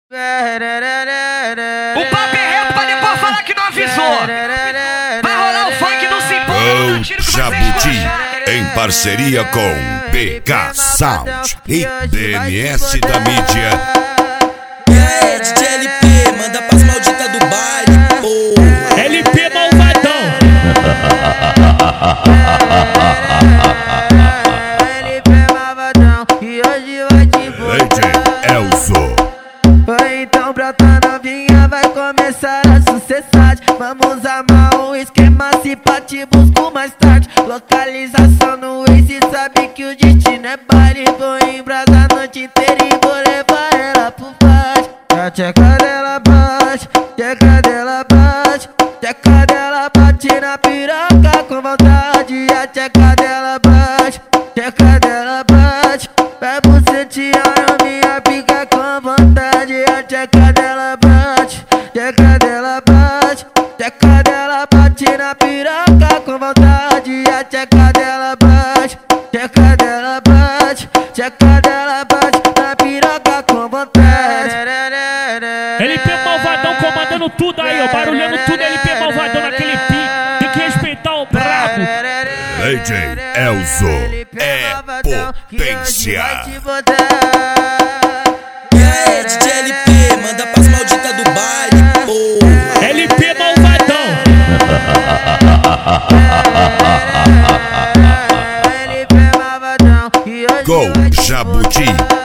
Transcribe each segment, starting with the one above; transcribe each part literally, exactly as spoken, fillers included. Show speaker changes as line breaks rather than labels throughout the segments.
O papo é reto pra depois falar que não avisou. Vai rolar o funk, não se importa.
O Jabuti, em parceria com P K Sound e B M S da mídia.
E aí, D J L P, manda pras malditas do baile, pô.
L P malvadão.
L P malvadão, e hoje vai te
Lady Elzo.
Então brota novinha, vai começar a sucessar. Vamos amar o esquema, se pá te busco mais tarde. Localização no Waze, sabe que o destino é baile. Vou embrasar a noite inteira e vou levar ela pro pátio. A tcheca dela bate, tcheca dela bate, tcheca dela bate na piroca com vontade. A tcheca dela bate, tcheca dela bate, vai bucetear a minha pica com vontade. A tcheca dela bate, tcheca dela bate, tcheca dela bate na piroca com vontade. A tcheca dela bate, tcheca dela bate, tcheca dela bate na piroca com vontade.
L P malvadão comandando tudo aí, ó, barulhando tudo. L P malvadão naquele pique, tem que respeitar o brabo.
Lady Elzo é potência.
E aí, D J L P, manda pras malditas do baile, pô.
L P malvadão.
L P malvadão, e hoje
Go Jabuti.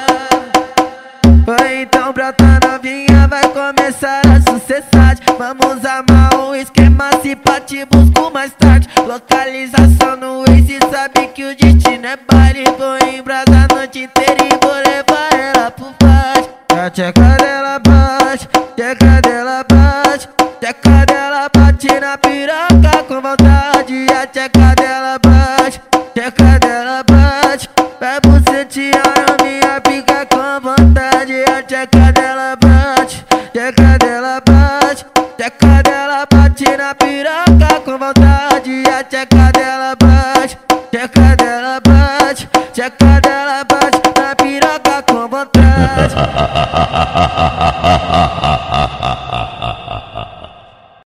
Então brota novinha, vai começar a sucessar. Vamos amar o esquema, se pá te busco mais tarde. Localização no Waze, sabe que o destino é baile. Vou embrasar a noite inteira e vou levar ela pro pátio. A tcheca dela bate, tcheca dela bate, tcheca dela bate na piroca com vontade. A tcheca dela bate, tcheca dela bate, vai bucetear a minha pica com vontade. A tcheca dela bate, tcheca dela bate, tcheca dela bate na piroca com vontade. A tcheca dela bate, tcheca dela bate, tcheca dela bate na piroca com vontade.